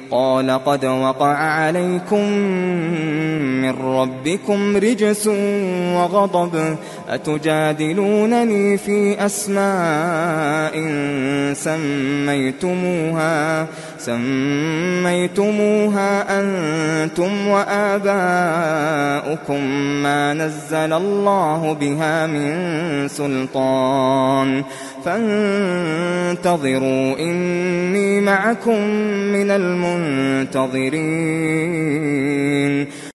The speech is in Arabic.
قال قد وقع عليكم من ربكم رجس وغضب أتجادلونني في أسماء سميتموها أنتم وآباؤكم ما نزل الله بها من سلطان فانتظروا إني معكم من المنتظرين